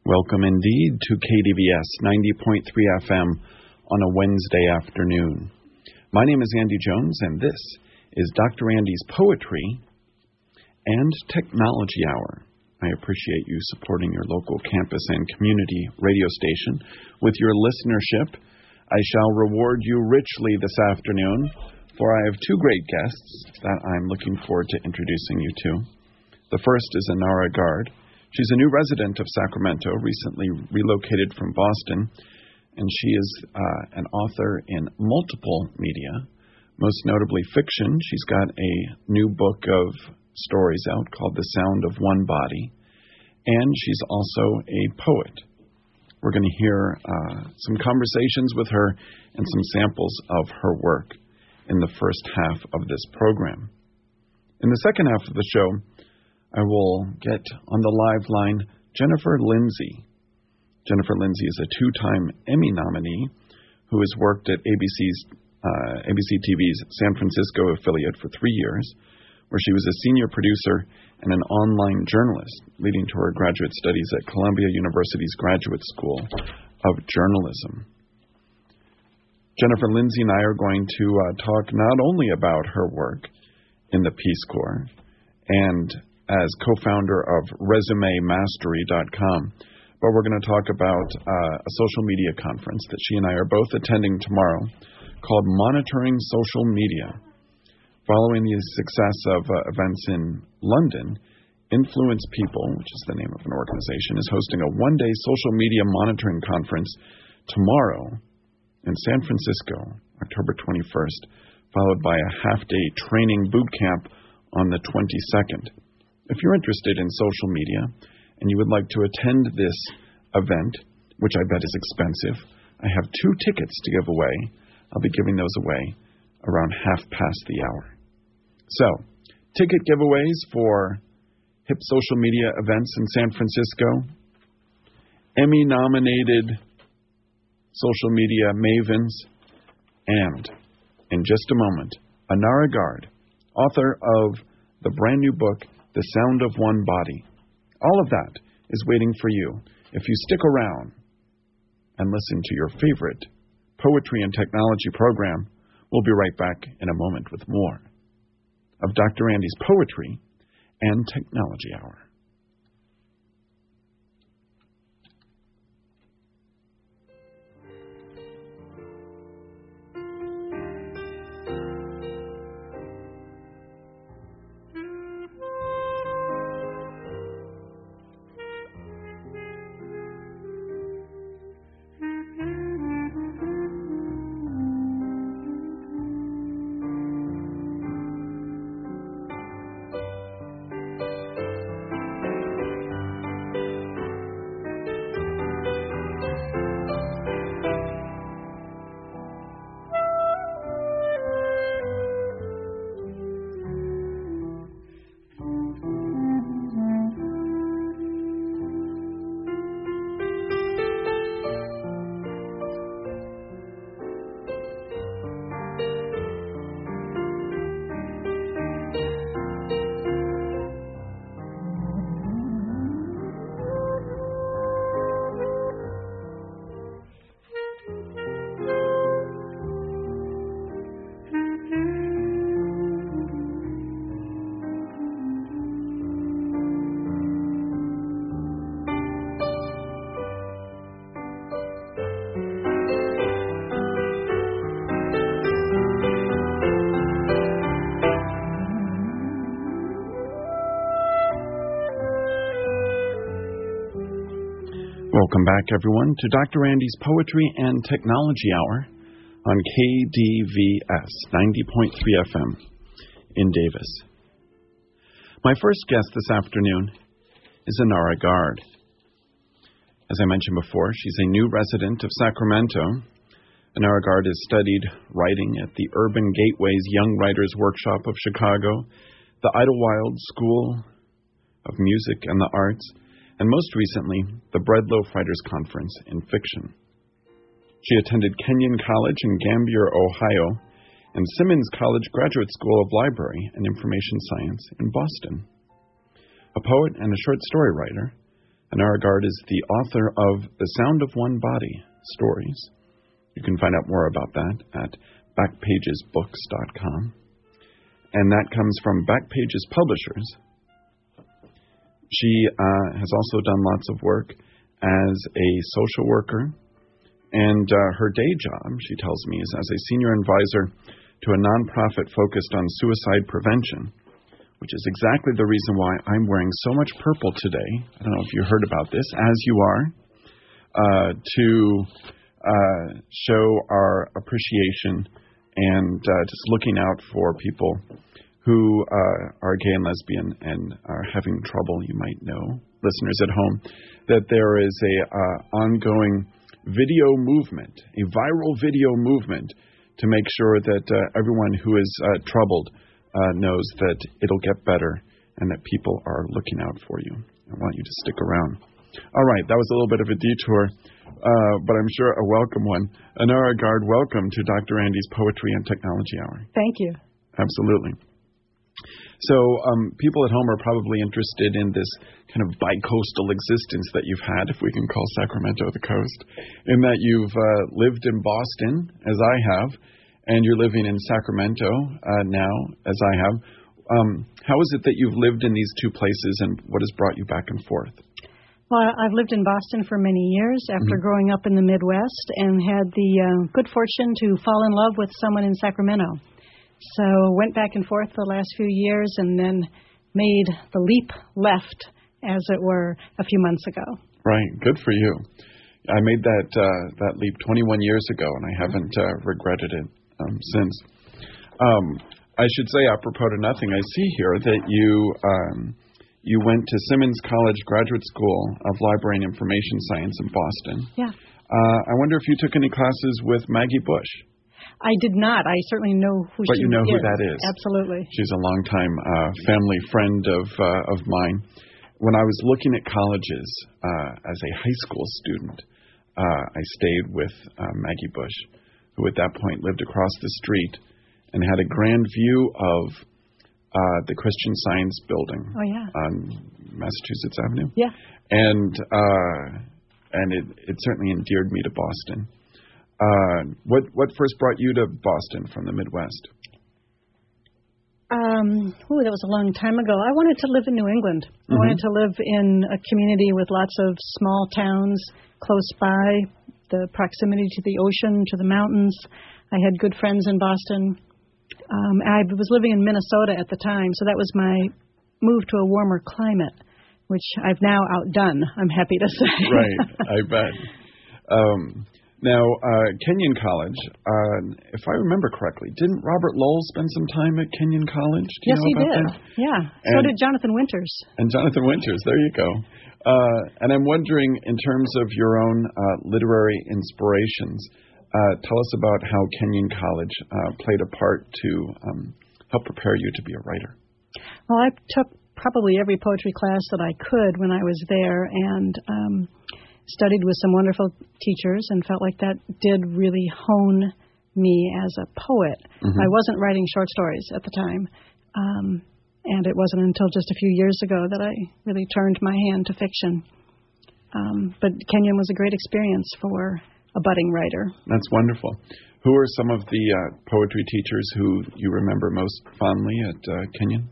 Welcome indeed to KDVS 90.3 FM on a Wednesday afternoon. My name is Andy Jones, and this is Dr. Andy's Poetry and Technology Hour. I appreciate you supporting your local campus and community radio station with your listenership. I shall reward you richly this afternoon, for I have two great guests that I'm looking forward to introducing you to. The first is Inara Gard. She's a new resident of Sacramento, recently relocated from Boston, and she is an author in multiple media, most notably fiction. She's got a new book of stories out called The Sound of One Body, and she's also a poet. We're going to hear some conversations with her and some samples of her work in the first half of this program. In the second half of the show, I will get on the live line Jennifer Lindsay. Jennifer Lindsay is a two-time Emmy nominee who has worked at ABC TV's San Francisco affiliate for 3 years, where she was a senior producer and an online journalist, leading to her graduate studies at Columbia University's Graduate School of Journalism. Jennifer Lindsay and I are going to talk not only about her work in the Peace Corps and as co-founder of ResumeMastery.com, but we're going to talk about a social media conference that she and I are both attending tomorrow called Monitoring Social Media. Following the success of events in London, Influence People, which is the name of an organization, is hosting a one-day social media monitoring conference tomorrow in San Francisco, October 21st, followed by a half-day training boot camp on the 22nd. If you're interested in social media and you would like to attend this event, which I bet is expensive, I have 2 tickets to give away. I'll be giving those away around 1:30. So, ticket giveaways for hip social media events in San Francisco, Emmy-nominated social media mavens, and, in just a moment, Inara Gard, author of the brand new book, The Sound of One Body. All of that is waiting for you if you stick around and listen to your favorite poetry and technology program. We'll be right back in a moment with more of Dr. Andy's Poetry and Technology Hour. Welcome back, everyone, to Dr. Andy's Poetry and Technology Hour on KDVS 90.3 FM in Davis. My first guest this afternoon is Inara Gard. As I mentioned before, she's a new resident of Sacramento. Inara Gard has studied writing at the Urban Gateway's Young Writers Workshop of Chicago, the Idlewild School of Music and the Arts, and most recently, the Breadloaf Writers Conference in Fiction. She attended Kenyon College in Gambier, Ohio, and Simmons College Graduate School of Library and Information Science in Boston. A poet and a short story writer, Anara Gard is the author of The Sound of One Body Stories. You can find out more about that at backpagesbooks.com. And that comes from Backpages Publishers. She has also done lots of work as a social worker. And her day job, she tells me, is as a senior advisor to a nonprofit focused on suicide prevention, which is exactly the reason why I'm wearing so much purple today. I don't know if you heard about this, as you are, to show our appreciation and just looking out for people who are gay and lesbian and are having trouble. You might know, listeners at home, that there is a ongoing video movement, a viral video movement, to make sure that everyone who is troubled knows that it'll get better and that people are looking out for you. I want you to stick around. All right, that was a little bit of a detour, but I'm sure a welcome one. Anara Gard, welcome to Dr. Andy's Poetry and Technology Hour. Thank you. Absolutely. So people at home are probably interested in this kind of bi-coastal existence that you've had, if we can call Sacramento the coast, in that you've lived in Boston, as I have, and you're living in Sacramento now, as I have. How is it that you've lived in these two places, and what has brought you back and forth? Well, I've lived in Boston for many years after growing up in the Midwest and had the good fortune to fall in love with someone in Sacramento. So went back and forth the last few years and then made the leap left, as it were, a few months ago. Right. Good for you. I made that leap 21 years ago, and I haven't regretted it since. I should say, apropos to nothing, I see here that you went to Simmons College Graduate School of Library and Information Science in Boston. Yeah. I wonder if you took any classes with Maggie Bush. I did not. I certainly know who she is. But you know who that is. Absolutely. She's a longtime family friend of mine. When I was looking at colleges as a high school student, I stayed with Maggie Bush, who at that point lived across the street and had a grand view of the Christian Science building on Massachusetts Avenue. Yeah. And it certainly endeared me to Boston. What first brought you to Boston from the Midwest? That was a long time ago. I wanted to live in New England. I wanted to live in a community with lots of small towns close by, the proximity to the ocean, to the mountains. I had good friends in Boston. I was living in Minnesota at the time, so that was my move to a warmer climate, which I've now outdone, I'm happy to say. Right, I bet. Now, Kenyon College, if I remember correctly, didn't Robert Lowell spend some time at Kenyon College? Do you yes, know he about did. that? Yeah. So did Jonathan Winters. And Jonathan Winters, there you go. And I'm wondering, in terms of your own literary inspirations, tell us about how Kenyon College played a part to help prepare you to be a writer. Well, I took probably every poetry class that I could when I was there, and studied with some wonderful teachers and felt like that did really hone me as a poet. I wasn't writing short stories at the time, and it wasn't until just a few years ago that I really turned my hand to fiction. But Kenyon was a great experience for a budding writer. That's wonderful. Who are some of the poetry teachers who you remember most fondly at Kenyon?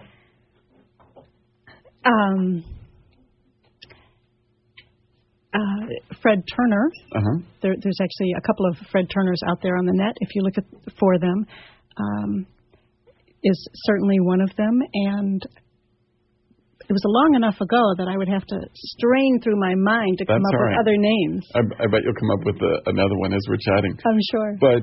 Fred Turner. There's actually a couple of Fred Turners out there on the net, if you look for them, is certainly one of them. And it was long enough ago that I would have to strain through my mind to come up with other names. I bet you'll come up with another one as we're chatting. I'm sure. But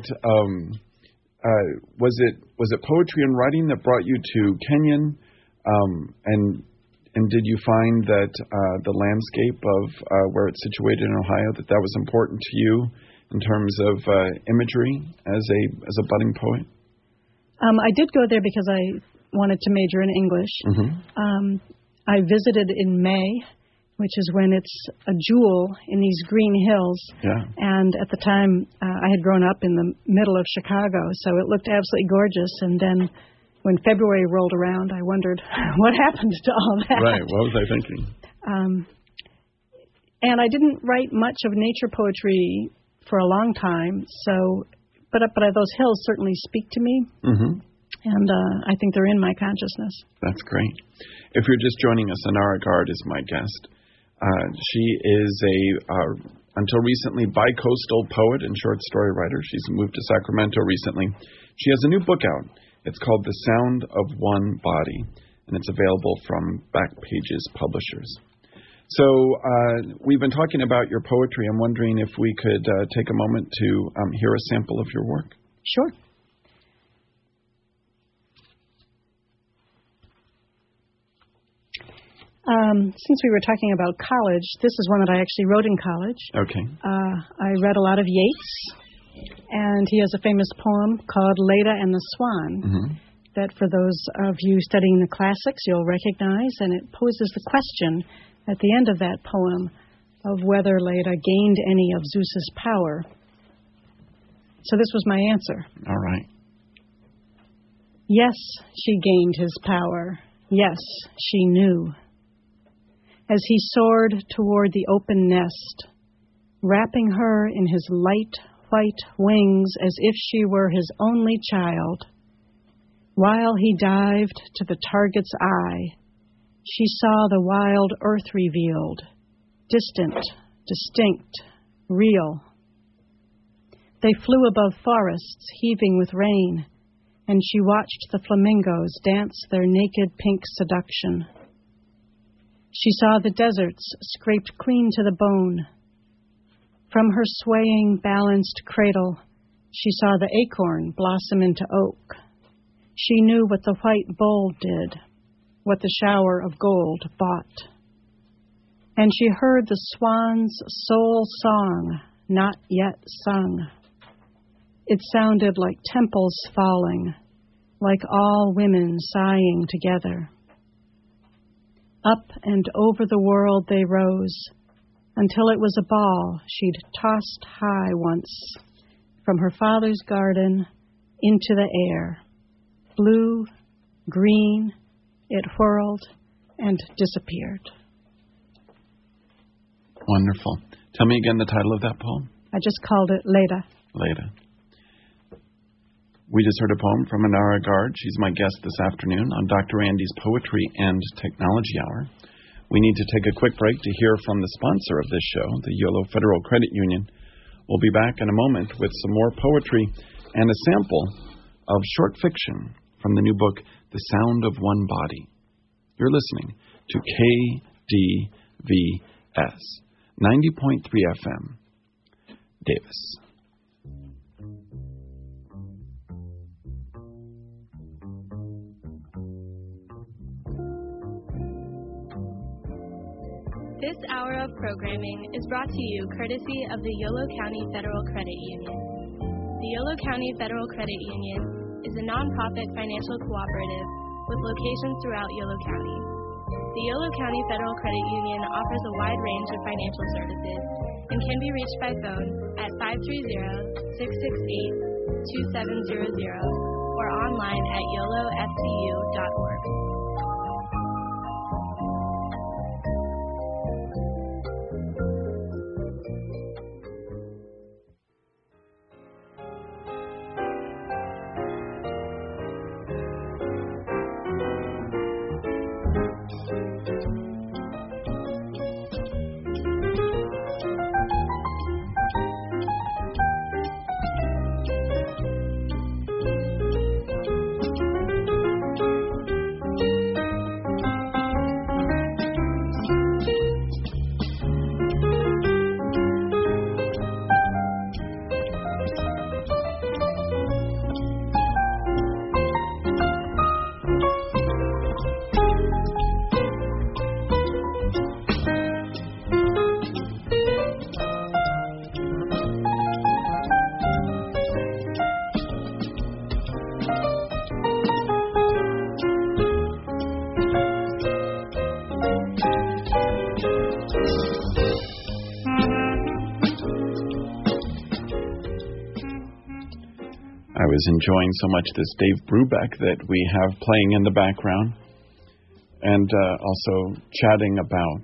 was it poetry and writing that brought you to Kenyon? And did you find that the landscape of where it's situated in Ohio, that was important to you in terms of imagery as a budding poet? I did go there because I wanted to major in English. I visited in May, which is when it's a jewel in these green hills. Yeah. And at the time, I had grown up in the middle of Chicago, so it looked absolutely gorgeous. And then when February rolled around, I wondered what happened to all that. Right. What was I thinking? And I didn't write much of nature poetry for a long time, but those hills certainly speak to me, and I think they're in my consciousness. That's great. If you're just joining us, Inara Gard is my guest. She is until recently, bi-coastal poet and short story writer. She's moved to Sacramento recently. She has a new book out. It's called The Sound of One Body, and it's available from Back Pages Publishers. So we've been talking about your poetry. I'm wondering if we could take a moment to hear a sample of your work. Sure. Since we were talking about college, this is one that I actually wrote in college. Okay. I read a lot of Yeats, and he has a famous poem called Leda and the Swan that for those of you studying the classics you'll recognize, and it poses the question at the end of that poem of whether Leda gained any of Zeus's power. So this was my answer. All right. Yes, she gained his power. Yes, she knew. As he soared toward the open nest, wrapping her in his light white wings as if she were his only child, while he dived to the target's eye, she saw the wild earth revealed, distant, distinct, real. They flew above forests heaving with rain, and she watched the flamingos dance their naked pink seduction. She saw the deserts scraped clean to the bone. From her swaying, balanced cradle, she saw the acorn blossom into oak. She knew what the white bowl did, what the shower of gold bought. And she heard the swan's soul song, not yet sung. It sounded like temples falling, like all women sighing together. Up and over the world they rose, until it was a ball she'd tossed high once, from her father's garden into the air. Blue, green, it whirled and disappeared. Wonderful. Tell me again the title of that poem. I just called it Leda. Leda. We just heard a poem from Inara Gard. She's my guest this afternoon on Dr. Andy's Poetry and Technology Hour. We need to take a quick break to hear from the sponsor of this show, the YOLO Federal Credit Union. We'll be back in a moment with some more poetry and a sample of short fiction from the new book, The Sound of One Body. You're listening to KDVS, 90.3 FM, Davis. This hour of programming is brought to you courtesy of the Yolo County Federal Credit Union. The Yolo County Federal Credit Union is a nonprofit financial cooperative with locations throughout Yolo County. The Yolo County Federal Credit Union offers a wide range of financial services and can be reached by phone at 530-668-2700 or online at yolofcu.org. I was enjoying so much this Dave Brubeck that we have playing in the background, and also chatting about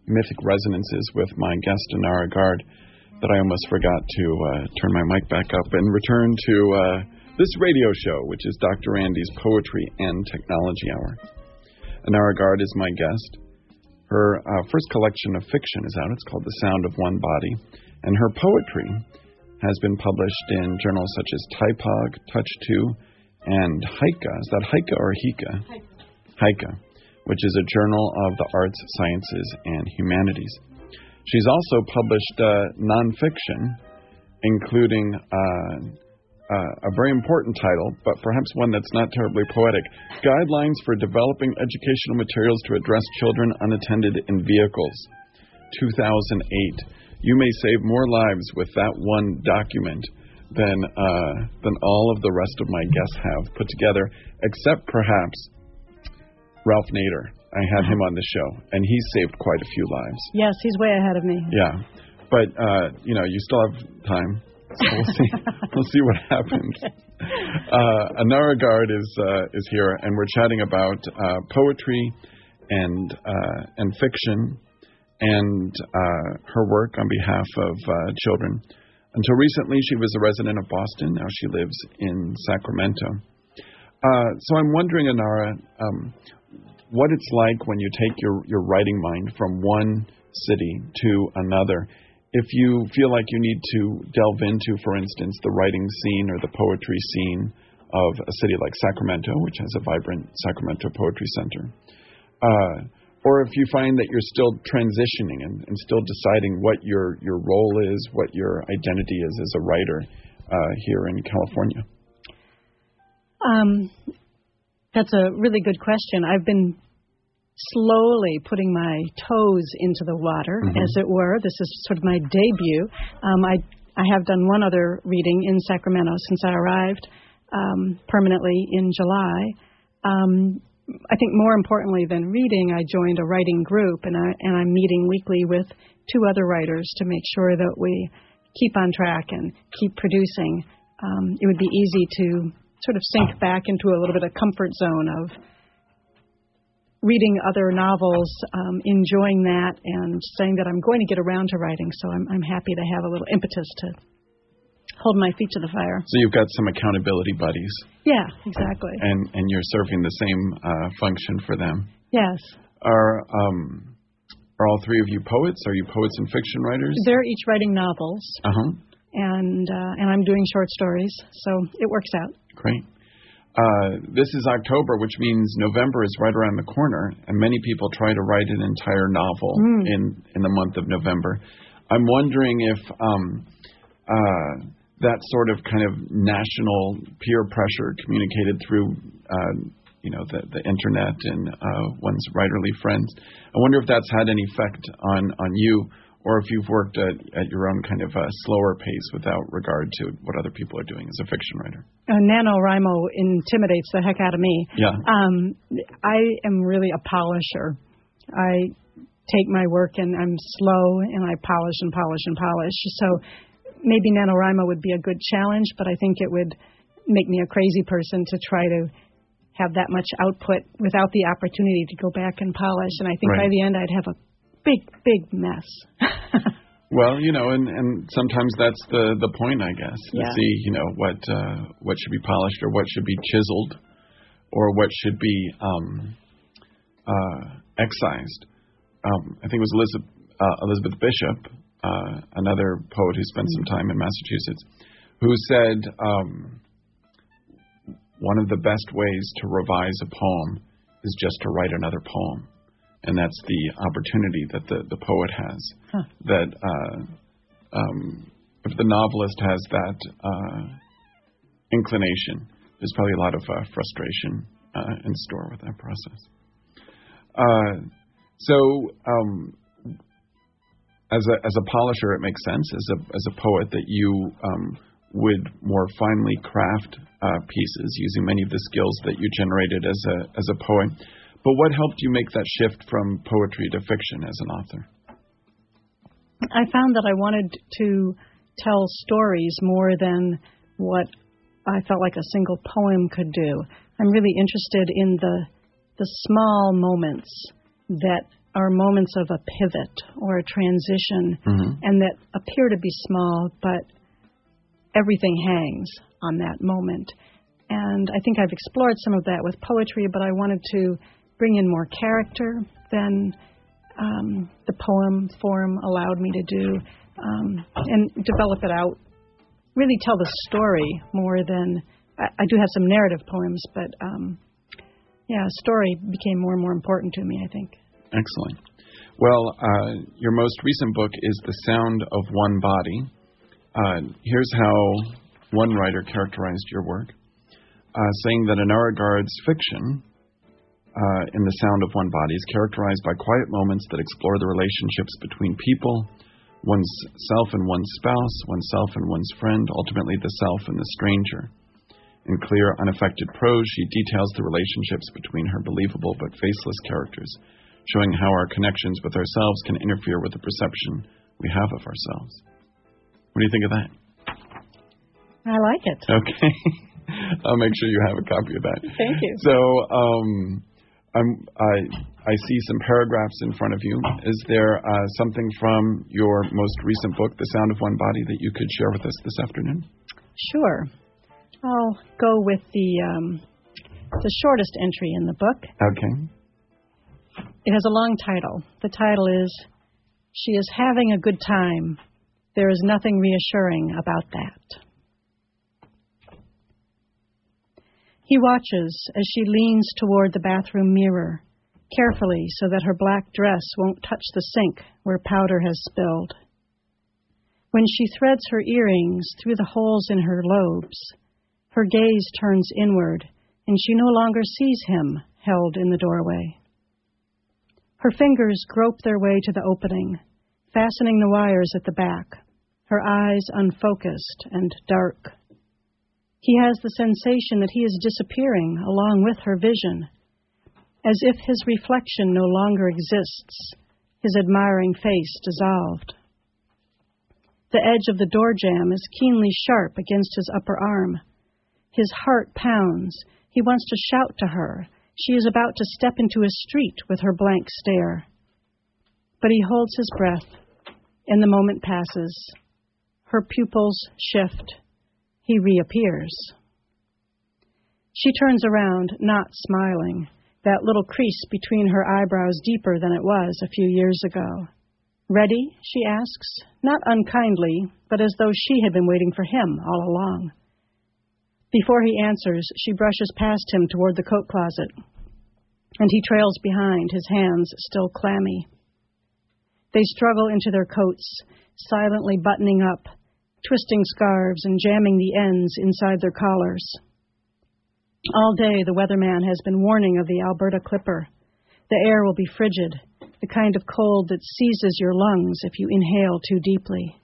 mythic resonances with my guest, Inara Gard, that I almost forgot to turn my mic back up and return to this radio show, which is Dr. Andy's Poetry and Technology Hour. Inara Gard is my guest. Her first collection of fiction is out. It's called The Sound of One Body. And her poetry has been published in journals such as Typog, Touch2, and Haika. Is that Haika or Hika? Haika, which is a journal of the arts, sciences, and humanities. She's also published nonfiction, including a very important title, but perhaps one that's not terribly poetic, Guidelines for Developing Educational Materials to Address Children Unattended in Vehicles, 2008. You may save more lives with that one document than all of the rest of my guests have put together, except perhaps Ralph Nader. I had him on the show, and he saved quite a few lives. Yes, he's way ahead of me. Yeah, but you still have time. So we'll see what happens. Inara Gard is here, and we're chatting about poetry and fiction and her work on behalf of children. Until recently, she was a resident of Boston. Now she lives in Sacramento. So I'm wondering, Inara, what it's like when you take your writing mind from one city to another. If you feel like you need to delve into, for instance, the writing scene or the poetry scene of a city like Sacramento, which has a vibrant Sacramento Poetry Center, or if you find that you're still transitioning and still deciding what your role is, what your identity is as a writer here in California. That's a really good question. I've been slowly putting my toes into the water, as it were. This is sort of my debut. I have done one other reading in Sacramento since I arrived permanently in July. I think more importantly than reading, I joined a writing group, and I'm meeting weekly with two other writers to make sure that we keep on track and keep producing. It would be easy to sort of sink back into a little bit of comfort zone of reading other novels, enjoying that, and saying that I'm going to get around to writing. So I'm happy to have a little impetus to hold my feet to the fire. So you've got some accountability buddies. Yeah, exactly. And you're serving the same function for them. Yes. Are all three of you poets? Are you poets and fiction writers? They're each writing novels. And I'm doing short stories, so it works out. Great. This is October, which means November is right around the corner, and many people try to write an entire novel in the month of November. I'm wondering if that sort of kind of national peer pressure communicated through the internet and one's writerly friends. I wonder if that's had any effect on you, or if you've worked at your own kind of slower pace without regard to what other people are doing as a fiction writer. NaNoWriMo intimidates the heck out of me. Yeah. I am really a polisher. I take my work and I'm slow and I polish and polish and polish. So maybe NaNoWriMo would be a good challenge, but I think it would make me a crazy person to try to have that much output without the opportunity to go back and polish. And I think by the end I'd have a big mess. Well, and sometimes that's the point, I guess, to see, what should be polished or what should be chiseled or what should be excised. I think it was Elizabeth Bishop, another poet who spent some time in Massachusetts, who said one of the best ways to revise a poem is just to write another poem. And that's the opportunity that the poet has. That if the novelist has that inclination, there's probably a lot of frustration in store with that process. So as a polisher, it makes sense. As a poet, that you would more finely craft pieces using many of the skills that you generated as a poet. But what helped you make that shift from poetry to fiction as an author? I found that I wanted to tell stories more than what I felt like a single poem could do. I'm really interested in the small moments that are moments of a pivot or a transition, and that appear to be small, but everything hangs on that moment. And I think I've explored some of that with poetry, but I wanted to bring in more character than the poem form allowed me to do, and develop it out, really tell the story more than, I do have some narrative poems, but story became more and more important to me, I think. Excellent. Well, your most recent book is The Sound of One Body. Here's how one writer characterized your work, saying that Inara Gard's fiction in The Sound of One Body is characterized by quiet moments that explore the relationships between people, one's self and one's spouse, oneself and one's friend, ultimately the self and the stranger. In clear, unaffected prose, she details the relationships between her believable but faceless characters, showing how our connections with ourselves can interfere with the perception we have of ourselves. What do you think of that? I like it. Okay. I'll make sure you have a copy of that. Thank you. So, I see some paragraphs in front of you. Is there something from your most recent book, The Sound of One Body, that you could share with us this afternoon? Sure. I'll go with the shortest entry in the book. Okay. It has a long title. The title is, She is Having a Good Time. There is nothing reassuring about that. He watches as she leans toward the bathroom mirror, carefully so that her black dress won't touch the sink where powder has spilled. When she threads her earrings through the holes in her lobes, her gaze turns inward, and she no longer sees him held in the doorway. Her fingers grope their way to the opening, fastening the wires at the back, her eyes unfocused and dark. He has the sensation that he is disappearing along with her vision, as if his reflection no longer exists, his admiring face dissolved. The edge of the door jamb is keenly sharp against his upper arm. His heart pounds. He wants to shout to her. She is about to step into a street with her blank stare. But he holds his breath, and the moment passes. Her pupils shift. He reappears. She turns around, not smiling, that little crease between her eyebrows deeper than it was a few years ago. Ready? She asks, not unkindly, but as though she had been waiting for him all along. Before he answers, she brushes past him toward the coat closet, and he trails behind, his hands still clammy. They struggle into their coats, silently buttoning up, twisting scarves and jamming the ends inside their collars. All day, the weatherman has been warning of the Alberta Clipper. The air will be frigid, the kind of cold that seizes your lungs if you inhale too deeply.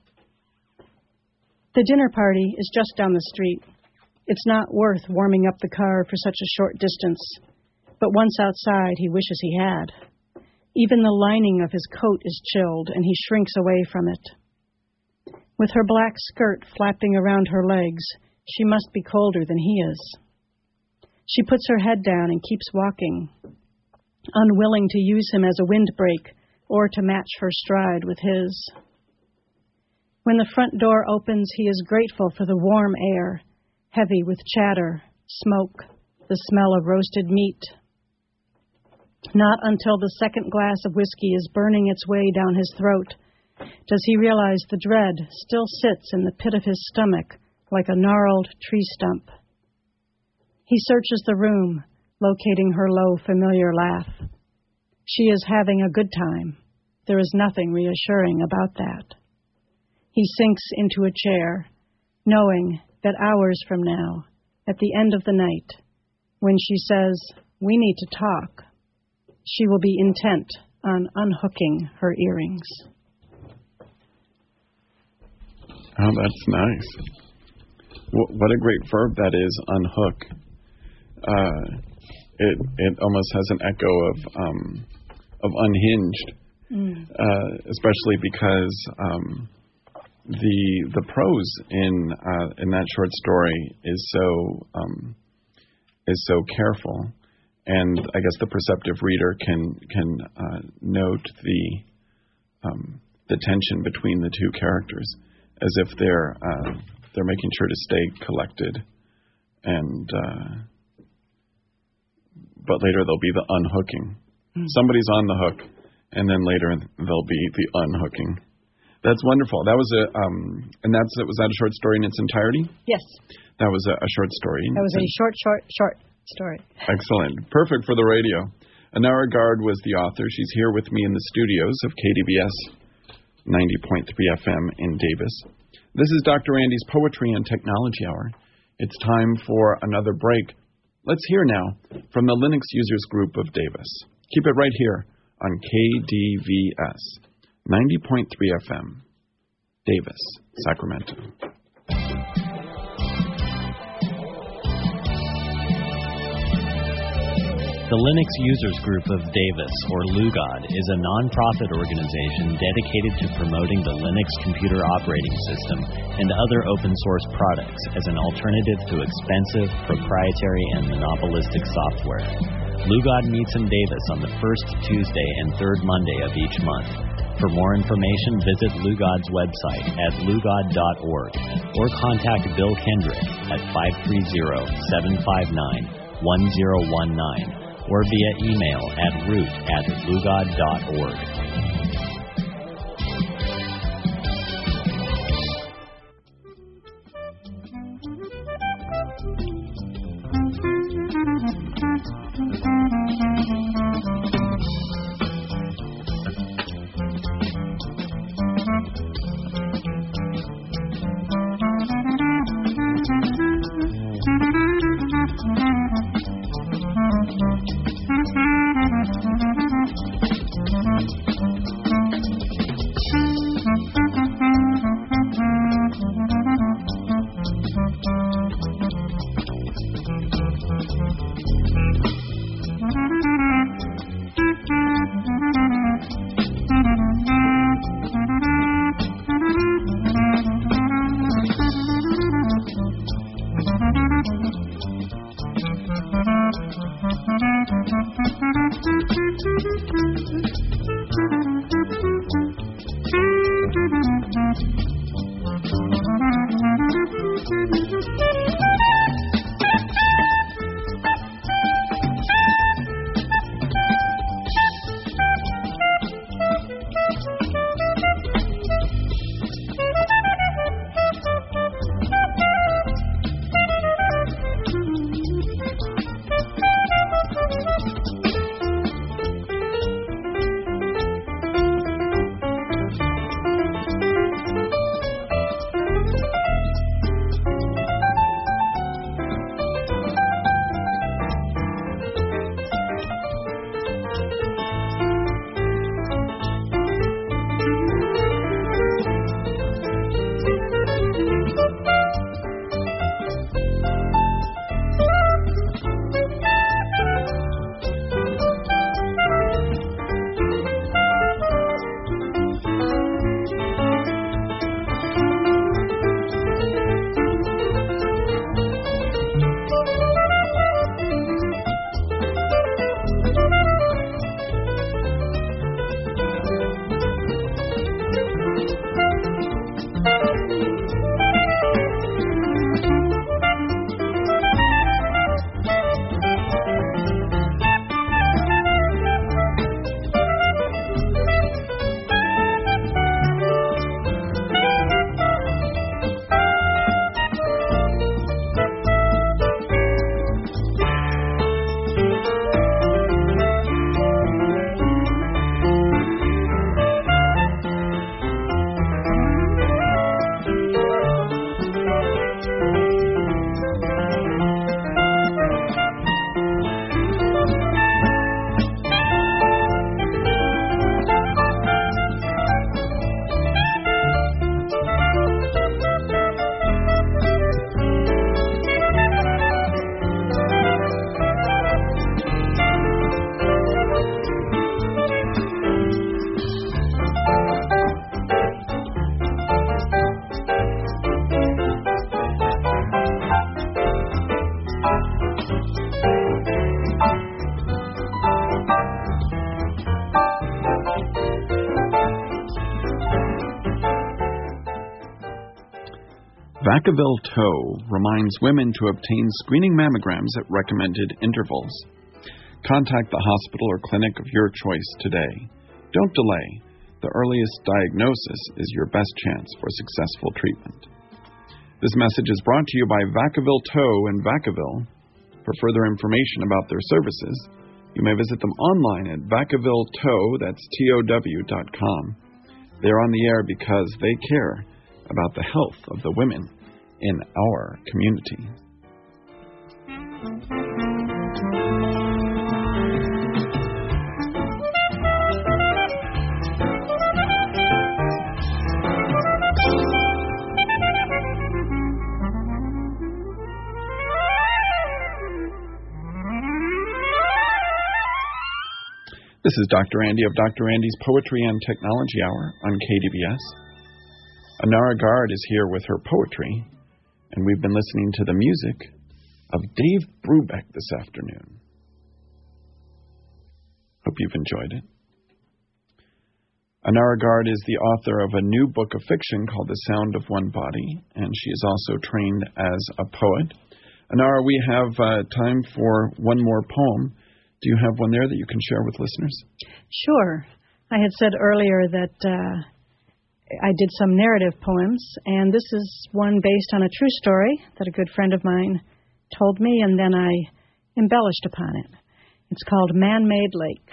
The dinner party is just down the street. It's not worth warming up the car for such a short distance, but once outside, he wishes he had. Even the lining of his coat is chilled, and he shrinks away from it. With her black skirt flapping around her legs, she must be colder than he is. She puts her head down and keeps walking, unwilling to use him as a windbreak or to match her stride with his. When the front door opens, he is grateful for the warm air, heavy with chatter, smoke, the smell of roasted meat. Not until the second glass of whiskey is burning its way down his throat does he realize the dread still sits in the pit of his stomach like a gnarled tree stump. He searches the room, locating her low, familiar laugh. She is having a good time. There is nothing reassuring about that. He sinks into a chair, knowing that hours from now, at the end of the night, when she says, "We need to talk," she will be intent on unhooking her earrings. Oh, that's nice. What a great verb that is, unhook. It almost has an echo of unhinged, especially because the prose in that short story is so careful and I guess the perceptive reader can note the tension between the two characters, as if they're making sure to stay collected, and but later there'll be the unhooking. Somebody's on the hook, and then later there'll be the unhooking. That's wonderful. That was was that a short story in its entirety? Yes. That was a short story. That was a short story. Excellent. Perfect for the radio. Anara Gard was the author. She's here with me in the studios of KDVS 90.3 FM in Davis. This is Dr. Andy's Poetry and Technology Hour. It's time for another break. Let's hear now from the Linux Users Group of Davis. Keep it right here on KDVS 90.3 FM, Davis, Sacramento. The Linux Users Group of Davis, or LUGOD, is a non-profit organization dedicated to promoting the Linux computer operating system and other open-source products as an alternative to expensive, proprietary, and monopolistic software. LUGOD meets in Davis on the first Tuesday and third Monday of each month. For more information, visit LUGOD's website at lugod.org or contact Bill Kendrick at 530-759-1019 or via email at root@lugod.org. Vacaville Toe reminds women to obtain screening mammograms at recommended intervals. Contact the hospital or clinic of your choice today. Don't delay. The earliest diagnosis is your best chance for successful treatment. This message is brought to you by Vacaville Toe in Vacaville. For further information about their services, you may visit them online at VacavilleTow, that's TOW.com. They're on the air because they care about the health of the women in our community. This is Dr. Andy of Dr. Andy's Poetry and Technology Hour on KDVS. Anara Gard is here with her poetry, and we've been listening to the music of Dave Brubeck this afternoon. Hope you've enjoyed it. Anara Gard is the author of a new book of fiction called The Sound of One Body, and she is also trained as a poet. Anara, we have time for one more poem. Do you have one there that you can share with listeners? Sure. I had said earlier that I did some narrative poems, and this is one based on a true story that a good friend of mine told me, and then I embellished upon it. It's called Man-Made Lake.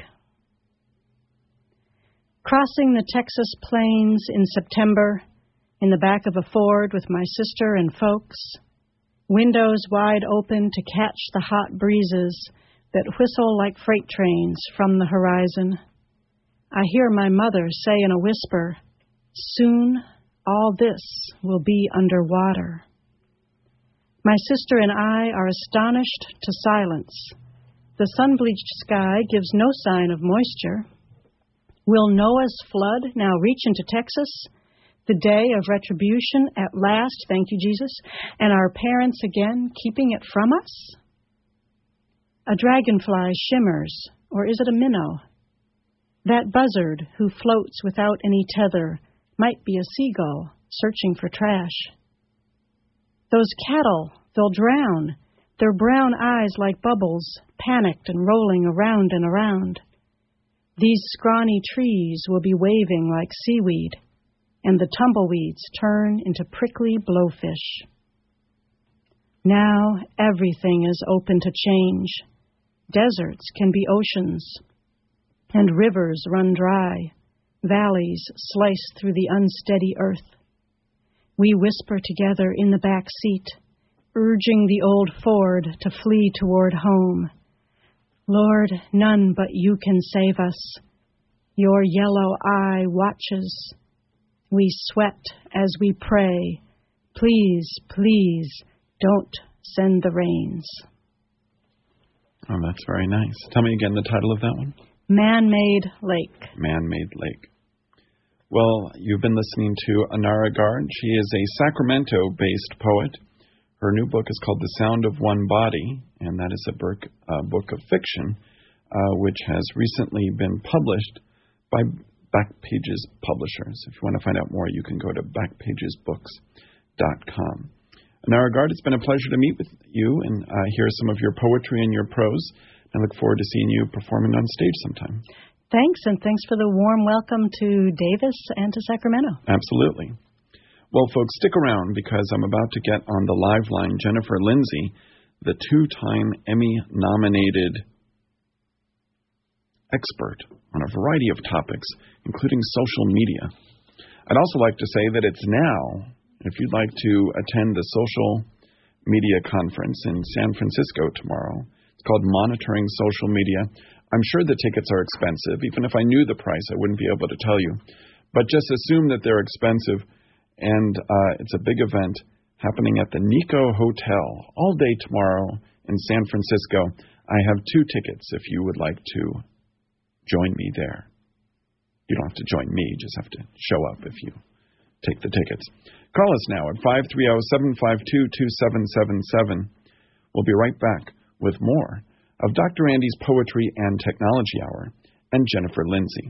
Crossing the Texas plains in September, in the back of a Ford with my sister and folks, windows wide open to catch the hot breezes that whistle like freight trains from the horizon. I hear my mother say in a whisper, "Soon all this will be underwater." My sister and I are astonished to silence. The sun-bleached sky gives no sign of moisture. Will Noah's flood now reach into Texas? The day of retribution at last, thank you, Jesus, and our parents again keeping it from us? A dragonfly shimmers, or is it a minnow? That buzzard who floats without any tether might be a seagull searching for trash. Those cattle, they'll drown, their brown eyes like bubbles, panicked and rolling around and around. These scrawny trees will be waving like seaweed, and the tumbleweeds turn into prickly blowfish. Now everything is open to change. Deserts can be oceans, and rivers run dry, valleys slice through the unsteady earth. We whisper together in the back seat, urging the old Ford to flee toward home. Lord, none but you can save us. Your yellow eye watches. We sweat as we pray. Please, please, don't send the rains. Oh, that's very nice. Tell me again the title of that one. Man-Made Lake. Man-Made Lake. Well, you've been listening to Anara Gard. She is a Sacramento-based poet. Her new book is called The Sound of One Body, and that is a book of fiction, which has recently been published by Backpages Publishers. If you want to find out more, you can go to backpagesbooks.com. Anara Gard, it's been a pleasure to meet with you and hear some of your poetry and your prose. I look forward to seeing you performing on stage sometime. Thanks, and thanks for the warm welcome to Davis and to Sacramento. Absolutely. Well, folks, stick around because I'm about to get on the live line Jennifer Lindsay, the two-time Emmy-nominated expert on a variety of topics, including social media. I'd also like to say that it's now, if you'd like to attend the social media conference in San Francisco tomorrow. It's called Monitoring Social Media. I'm sure the tickets are expensive. Even if I knew the price, I wouldn't be able to tell you. But just assume that they're expensive. And it's a big event happening at the Nico Hotel all day tomorrow in San Francisco. I have 2 tickets if you would like to join me there. You don't have to join me, you just have to show up if you take the tickets. Call us now at 530-752-2777. We'll be right back with more of Dr. Andy's Poetry and Technology Hour and Jennifer Lindsay.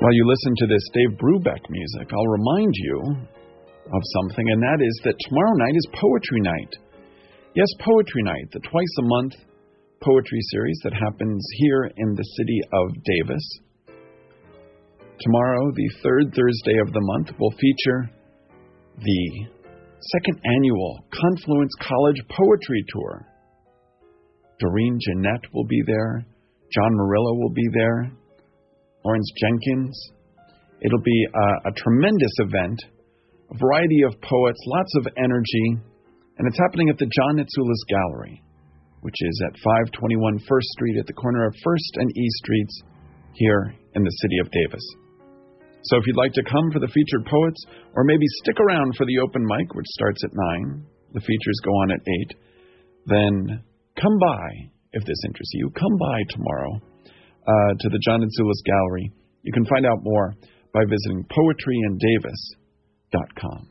While you listen to this Dave Brubeck music, I'll remind you of something, and that is that tomorrow night is Poetry Night. Yes, Poetry Night, the twice-a-month poetry series that happens here in the city of Davis. Tomorrow, the third Thursday of the month, will feature the second annual Confluence College Poetry Tour. Doreen Jeanette will be there. John Murillo will be there. Lawrence Jenkins. It'll be a tremendous event, a variety of poets, lots of energy, and it's happening at the John Nitsoulis Gallery, which is at 521 First Street at the corner of First and E Streets here in the city of Davis. So if you'd like to come for the featured poets, or maybe stick around for the open mic, which starts at 9, the features go on at 8, then come by, if this interests you, come by tomorrow to the John Nitsoulis Gallery. You can find out more by visiting poetryindavis.com.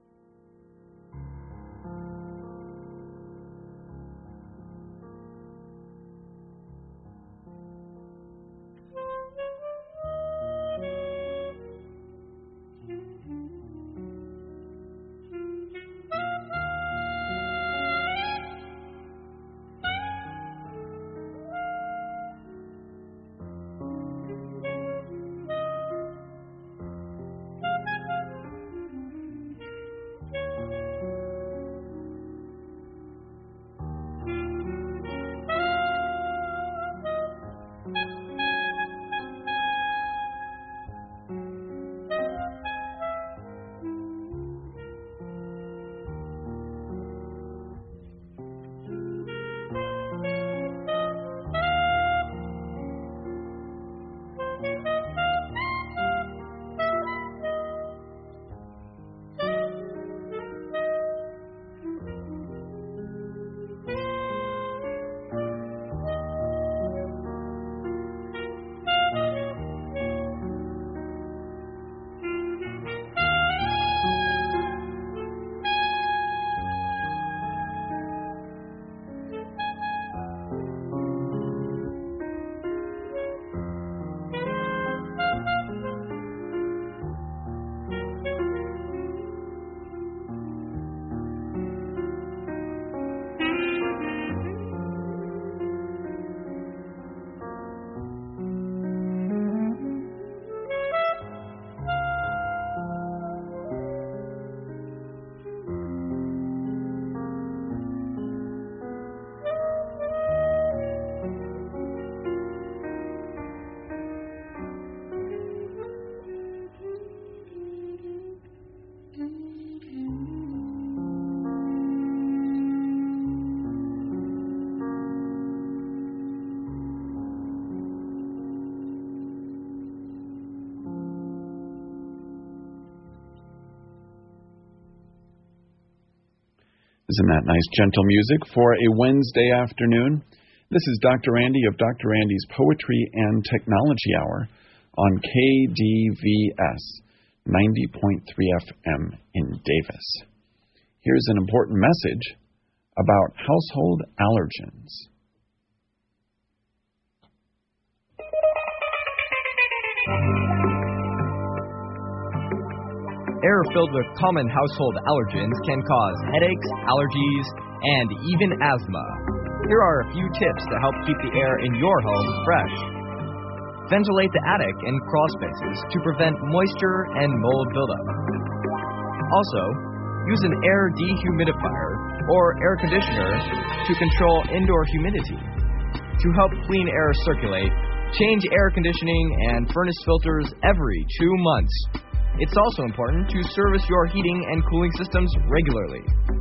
Isn't that nice, gentle music for a Wednesday afternoon? This is Dr. Andy of Dr. Andy's Poetry and Technology Hour on KDVS 90.3 FM in Davis. Here's an important message about household allergens. Air filled with common household allergens can cause headaches, allergies, and even asthma. Here are a few tips to help keep the air in your home fresh. Ventilate the attic and crawl spaces to prevent moisture and mold buildup. Also, use an air dehumidifier or air conditioner to control indoor humidity. To help clean air circulate, change air conditioning and furnace filters every 2 months. It's also important to service your heating and cooling systems regularly.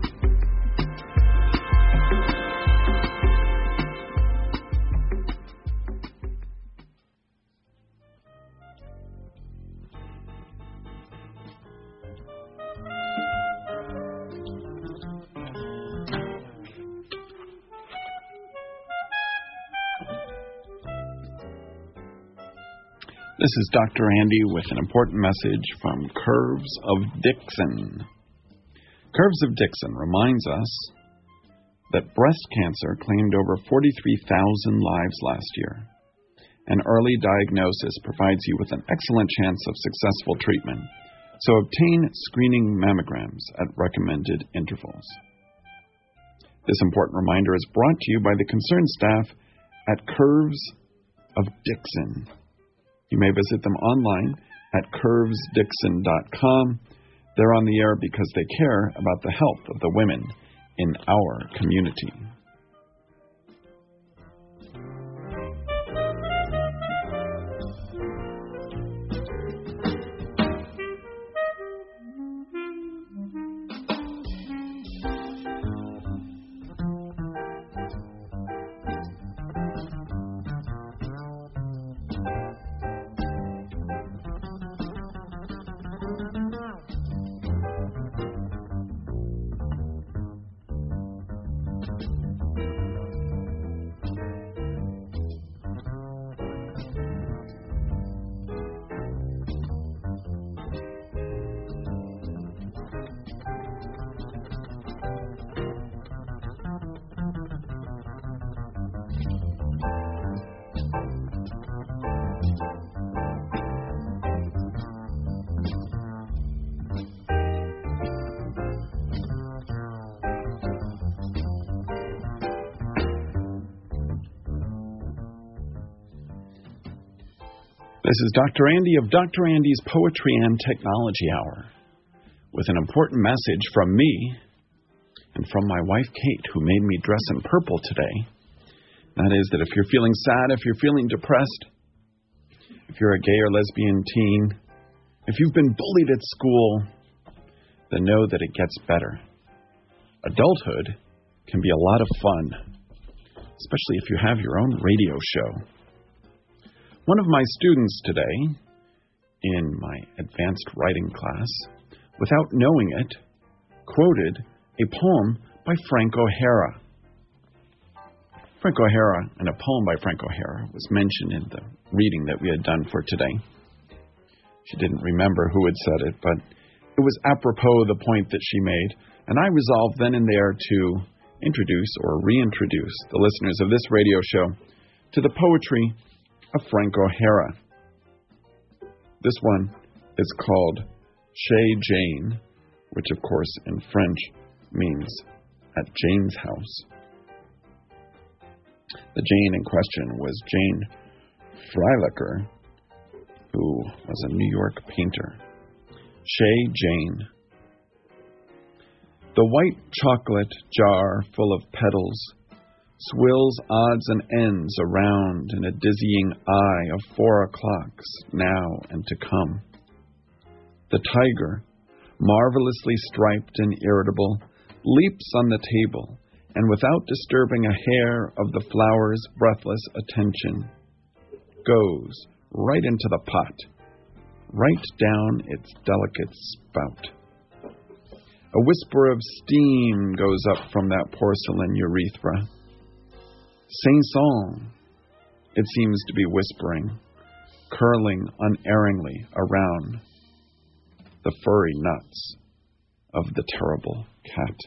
This is Dr. Andy with an important message from Curves of Dixon. Curves of Dixon reminds us that breast cancer claimed over 43,000 lives last year, and early diagnosis provides you with an excellent chance of successful treatment. So obtain screening mammograms at recommended intervals. This important reminder is brought to you by the concerned staff at Curves of Dixon. You may visit them online at curvesdixon.com. They're on the air because they care about the health of the women in our community. This is Dr. Andy of Dr. Andy's Poetry and Technology Hour with an important message from me and from my wife, Kate, who made me dress in purple today. That is that if you're feeling sad, if you're feeling depressed, if you're a gay or lesbian teen, if you've been bullied at school, then know that it gets better. Adulthood can be a lot of fun, especially if you have your own radio show. One of my students today, in my advanced writing class, without knowing it, quoted a poem by Frank O'Hara. Frank O'Hara, and a poem by Frank O'Hara, was mentioned in the reading that we had done for today. She didn't remember who had said it, but it was apropos the point that she made, and I resolved then and there to introduce or reintroduce the listeners of this radio show to the poetry of Frank O'Hara. This one is called Chez Jane, which of course in French means at Jane's house. The Jane in question was Jane Freilacher, who was a New York painter. Chez Jane. The white chocolate jar full of petals swills odds and ends around in a dizzying eye of 4 o'clocks now and to come. The tiger, marvelously striped and irritable, leaps on the table, and without disturbing a hair of the flower's breathless attention, goes right into the pot, right down its delicate spout. A whisper of steam goes up from that porcelain urethra. Saint-Saëns, it seems to be whispering, curling unerringly around the furry nuts of the terrible cat,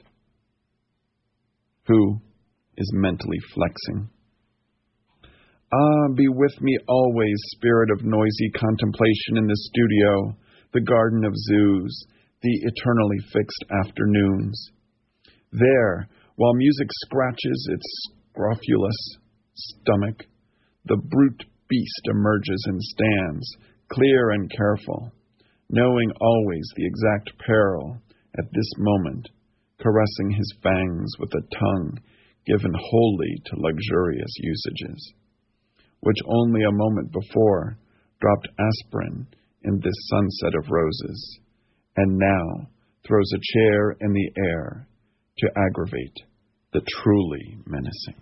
who is mentally flexing. Ah, be with me always, spirit of noisy contemplation in the studio, the garden of zoos, the eternally fixed afternoons. There, while music scratches its scrofulous stomach, the brute beast emerges and stands, clear and careful, knowing always the exact peril at this moment, caressing his fangs with a tongue given wholly to luxurious usages, which only a moment before dropped aspirin in this sunset of roses, and now throws a chair in the air to aggravate the truly menacing.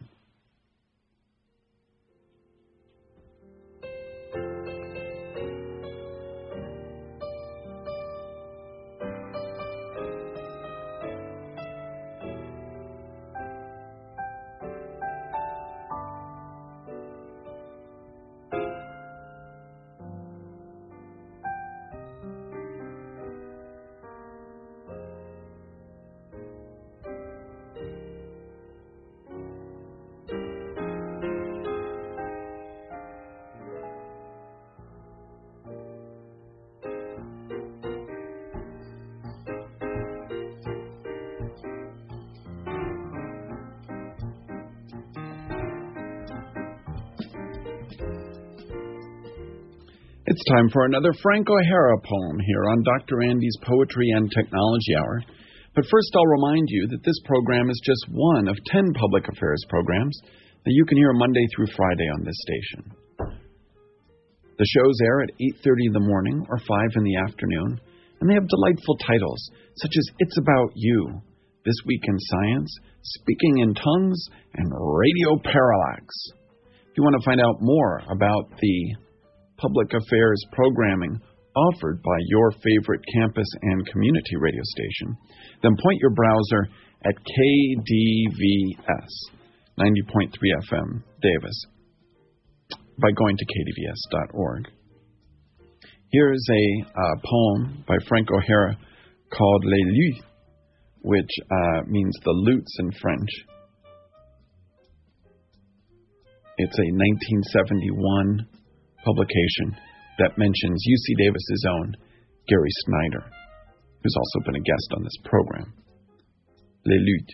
It's time for another Frank O'Hara poem here on Dr. Andy's Poetry and Technology Hour. But first I'll remind you that this program is just one of 10 public affairs programs that you can hear Monday through Friday on this station. The shows air at 8:30 in the morning or 5 in the afternoon, and they have delightful titles such as It's About You, This Week in Science, Speaking in Tongues, and Radio Parallax. If you want to find out more about the public affairs programming offered by your favorite campus and community radio station, then point your browser at KDVS 90.3 FM Davis by going to kdvs.org. Here's a poem by Frank O'Hara called Les Luts, which means the lutes in French. It's a 1971 publication that mentions UC Davis's own Gary Snyder, who's also been a guest on this program. Les Luts.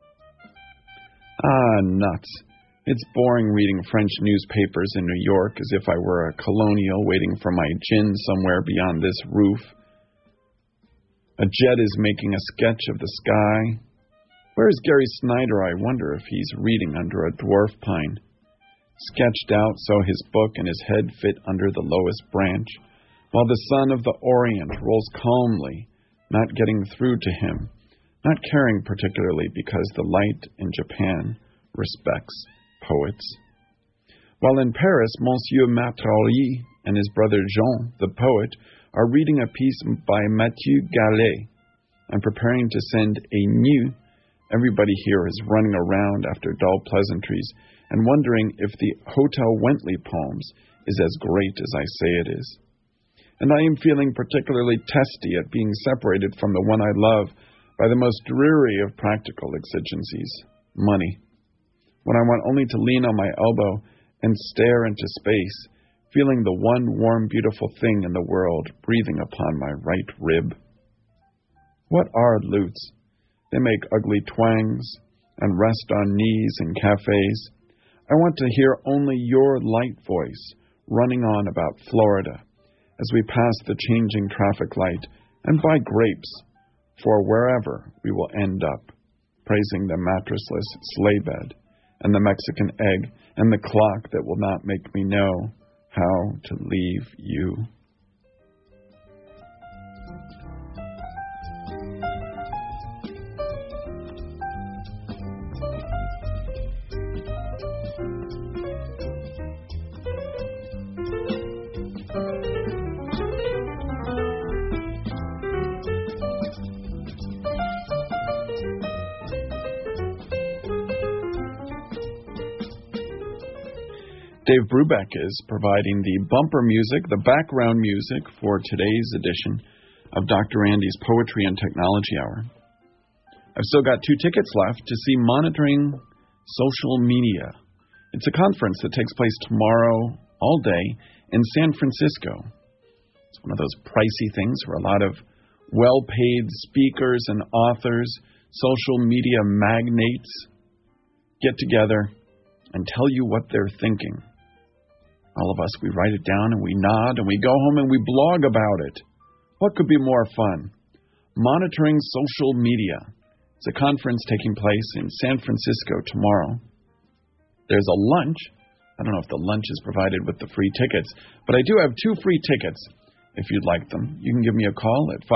Nuts. It's boring reading French newspapers in New York as if I were a colonial waiting for my gin somewhere beyond this roof. A jet is making a sketch of the sky. Where's Gary Snyder? I wonder if he's reading under a dwarf pine. Sketched out so his book and his head fit under the lowest branch, while the sun of the Orient rolls calmly, not getting through to him, not caring particularly because the light in Japan respects poets. While in Paris, Monsieur Matroli and his brother Jean, the poet, are reading a piece by Mathieu Gallet and preparing to send a new. Everybody here is running around after dull pleasantries and wondering if the Hotel Wentley poems is as great as I say it is. And I am feeling particularly testy at being separated from the one I love by the most dreary of practical exigencies, money. When I want only to lean on my elbow and stare into space, feeling the one warm, beautiful thing in the world breathing upon my right rib. What are lutes? They make ugly twangs and rest on knees in cafes. I want to hear only your light voice running on about Florida as we pass the changing traffic light and buy grapes for wherever we will end up, praising the mattressless sleigh bed and the Mexican egg and the clock that will not make me know how to leave you. Dave Brubeck is providing the bumper music, the background music for today's edition of Dr. Andy's Poetry and Technology Hour. I've still got 2 tickets left to see Monitoring Social Media. It's a conference that takes place tomorrow all day in San Francisco. It's one of those pricey things where a lot of well-paid speakers and authors, social media magnates get together and tell you what they're thinking. All of us, we write it down and we nod and we go home and we blog about it. What could be more fun? Monitoring Social Media. It's a conference taking place in San Francisco tomorrow. There's a lunch. I don't know if the lunch is provided with the free tickets, but I do have 2 free tickets if you'd like them. You can give me a call at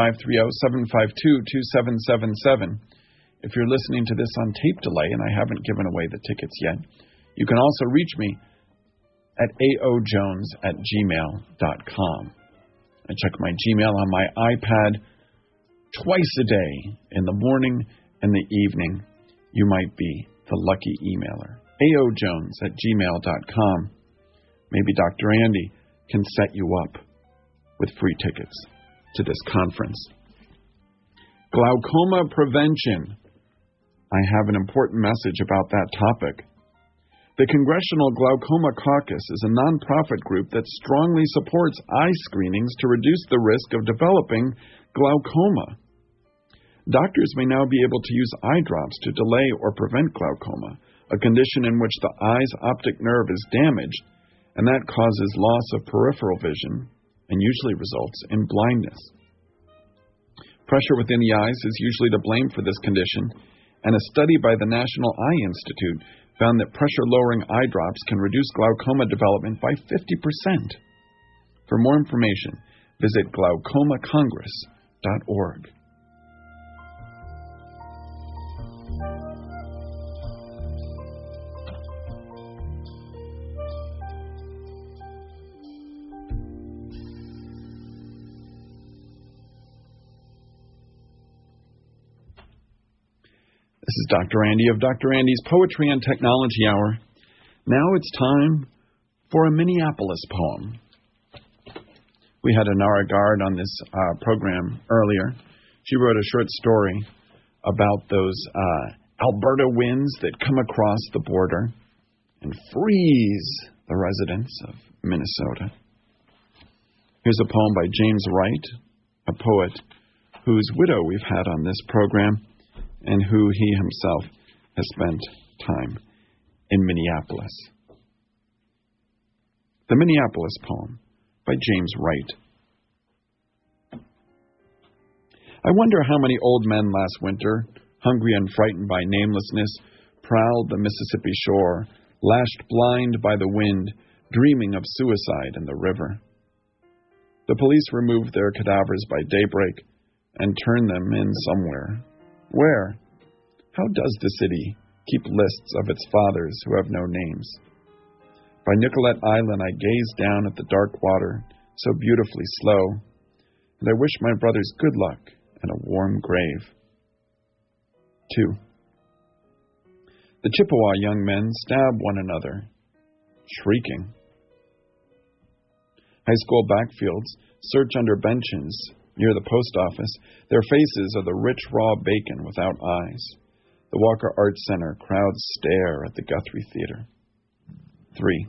530-752-2777. If you're listening to this on tape delay and I haven't given away the tickets yet, you can also reach me at aojones@gmail.com. I check my Gmail on my iPad twice a day, in the morning and the evening. You might be the lucky emailer. aojones@gmail.com. Maybe Dr. Andy can set you up with free tickets to this conference. Glaucoma prevention. I have an important message about that topic. The Congressional Glaucoma Caucus is a nonprofit group that strongly supports eye screenings to reduce the risk of developing glaucoma. Doctors may now be able to use eye drops to delay or prevent glaucoma, a condition in which the eye's optic nerve is damaged, and that causes loss of peripheral vision and usually results in blindness. Pressure within the eyes is usually to blame for this condition, and a study by the National Eye Institute found that pressure-lowering eye drops can reduce glaucoma development by 50%. For more information, visit glaucomacongress.org. This is Dr. Andy of Dr. Andy's Poetry and Technology Hour. Now it's time for a Minneapolis poem. We had Anara Gard on this program earlier. She wrote a short story about those Alberta winds that come across the border and freeze the residents of Minnesota. Here's a poem by James Wright, a poet whose widow we've had on this program, and who he himself has spent time in Minneapolis. The Minneapolis poem by James Wright. I wonder how many old men last winter, hungry and frightened by namelessness, prowled the Mississippi shore, lashed blind by the wind, dreaming of suicide in the river. The police removed their cadavers by daybreak and turned them in somewhere. Where? How does the city keep lists of its fathers who have no names? By Nicollet Island I gaze down at the dark water, so beautifully slow, and I wish my brothers good luck and a warm grave. 2. The Chippewa young men stab one another, shrieking. High school backfields search under benches near the post office. Their faces are the rich raw bacon without eyes. The Walker Arts Center crowds stare at the Guthrie Theater. 3.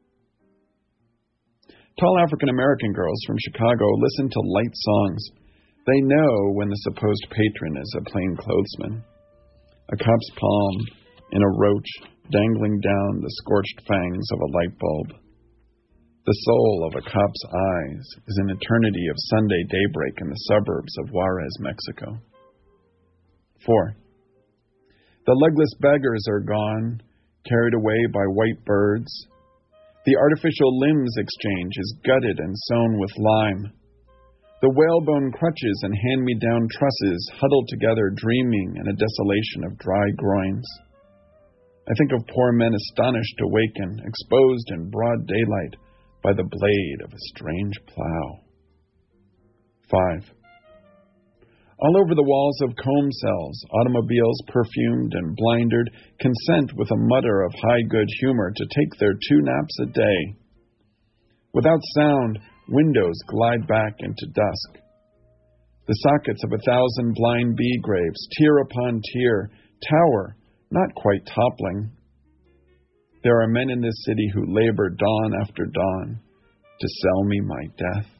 Tall African-American girls from Chicago listen to light songs. They know when the supposed patron is a plainclothesman. A cop's palm in a roach dangling down the scorched fangs of a light bulb. The soul of a cop's eyes is an eternity of Sunday daybreak in the suburbs of Juarez, Mexico. 4. The legless beggars are gone, carried away by white birds. The artificial limbs exchange is gutted and sown with lime. The whalebone crutches and hand-me-down trusses huddled together, dreaming in a desolation of dry groins. I think of poor men astonished to waken, exposed in broad daylight by the blade of a strange plow. 5. All over the walls of comb cells, automobiles perfumed and blindered consent with a mutter of high good humor to take their 2 naps a day. Without sound, windows glide back into dusk. The sockets of 1,000 blind bee graves, tier upon tier, tower, not quite toppling. There are men in this city who labor dawn after dawn to sell me my death.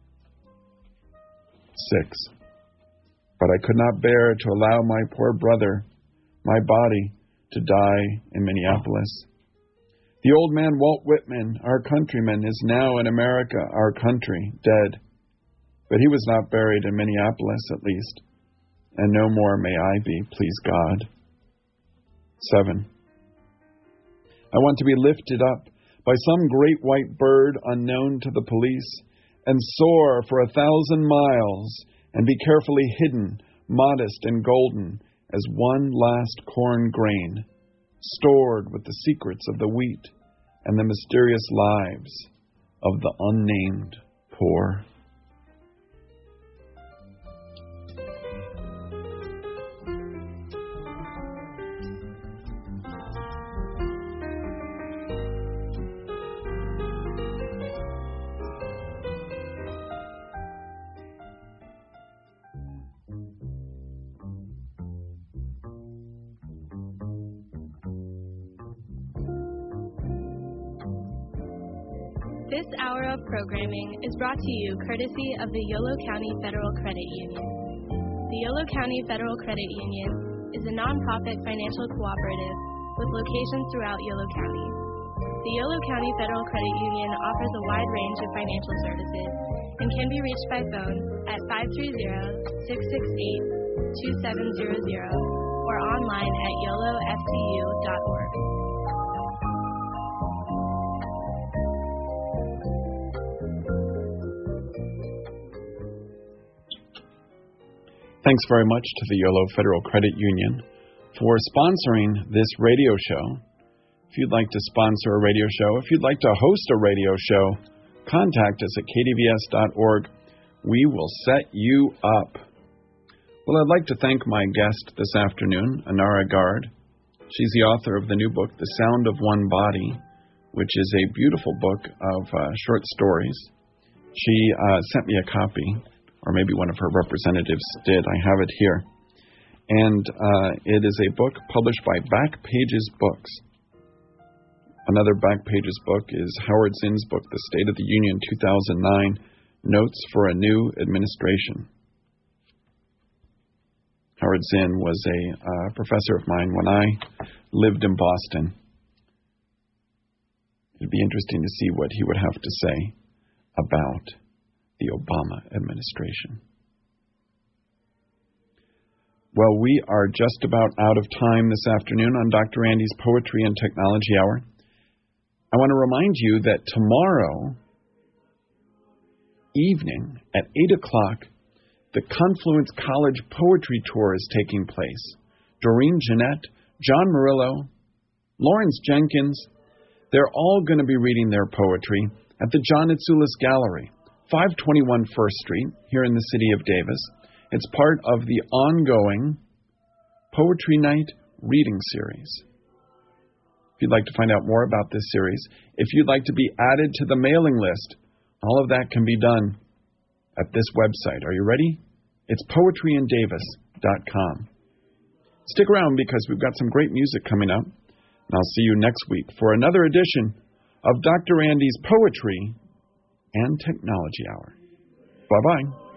6. But I could not bear to allow my poor brother, my body, to die in Minneapolis. The old man Walt Whitman, our countryman, is now in America, our country, dead. But he was not buried in Minneapolis, at least, and no more may I be, please God. 7. I want to be lifted up by some great white bird unknown to the police and soar for 1,000 miles and be carefully hidden, modest and golden, as one last corn grain, stored with the secrets of the wheat and the mysterious lives of the unnamed poor. This hour of programming is brought to you courtesy of the Yolo County Federal Credit Union. The Yolo County Federal Credit Union is a nonprofit financial cooperative with locations throughout Yolo County. The Yolo County Federal Credit Union offers a wide range of financial services, and can be reached by phone at 530-668-2700 or online at yolofcu.org. Thanks very much to the YOLO Federal Credit Union for sponsoring this radio show. If you'd like to sponsor a radio show, if you'd like to host a radio show, contact us at kdvs.org. We will set you up. Well, I'd like to thank my guest this afternoon, Anara Gard. She's the author of the new book, The Sound of One Body, which is a beautiful book of short stories. She sent me a copy, or maybe one of her representatives did. I have it here. And it is a book published by Back Pages Books. Another Back Pages book is Howard Zinn's book, The State of the Union 2009, Notes for a New Administration. Howard Zinn was a professor of mine when I lived in Boston. It'd be interesting to see what he would have to say about the Obama administration. Well, we are just about out of time this afternoon on Dr. Andy's Poetry and Technology Hour. I want to remind you that tomorrow evening at 8 o'clock, the Confluence College Poetry Tour is taking place. Doreen Jeanette, John Murillo, Lawrence Jenkins, they're all going to be reading their poetry at the John Itzoulis Gallery, 521 First Street, here in the city of Davis. It's part of the ongoing Poetry Night reading series. If you'd like to find out more about this series, if you'd like to be added to the mailing list, all of that can be done at this website. Are you ready? It's poetryindavis.com. Stick around because we've got some great music coming up, and I'll see you next week for another edition of Dr. Andy's Poetry and Technology Hour. Bye-bye.